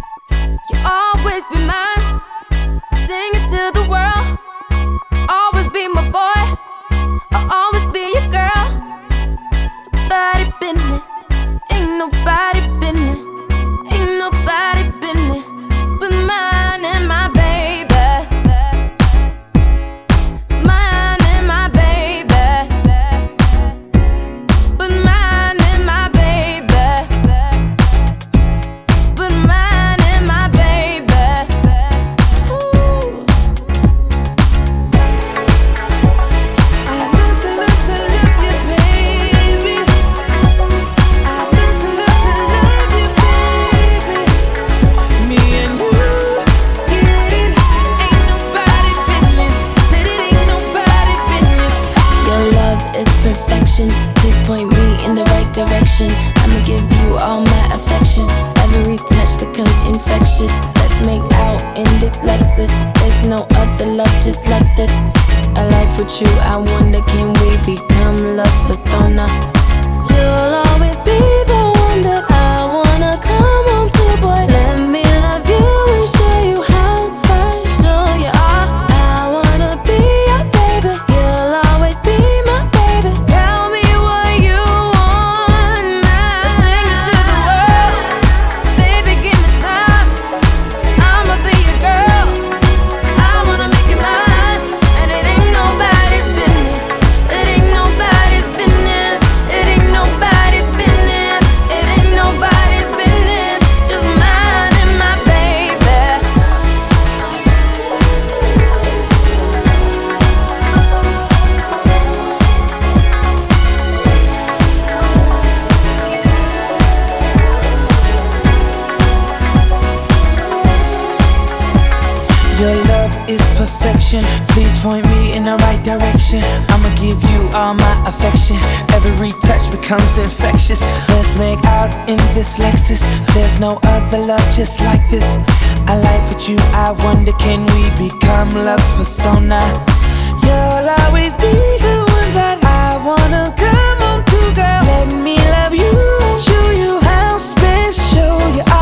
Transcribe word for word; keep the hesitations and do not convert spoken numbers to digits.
You'll always be mine. Sing it to the world. Always be my boy. I'll always be your girl. Nobody business. Ain't nobody business. Ain't nobody business but mine and my baby. Mine and my baby. But mine and my baby. But mine and my baby. Ooh. I love to love to love you, baby. I love to love to love you, baby. Me and you, get it? Ain't nobody business. Said it ain't nobody business. Your love is perfection. Please point me in the right direction. I'ma give you all my affection. Every touch becomes infectious. Let's make out in this Lexus. There's no other love just like this. A life with you, I wonder, can we become love's persona? You'll always be the one that I wanna come home to, boy. Let me love you and show you how special you are. I wanna be your baby. You'll always be my baby. Tell me what you want now. Let's sing it to the world. Baby, give me time. I'ma be your girl. I wanna make you mine. And it ain't nobody's business. It ain't nobody's business. It ain't nobody's business. It ain't nobody's business. Just mine and my baby. Your love is perfection. Please point me in the right direction. I'ma give you all my affection. Every touch becomes infectious. Let's make out in this Lexus. There's no other love just like this. I like with you, I wonder, can we become love's persona? You'll always be the one that I wanna come home to, girl. Let me love you and show you how special you are.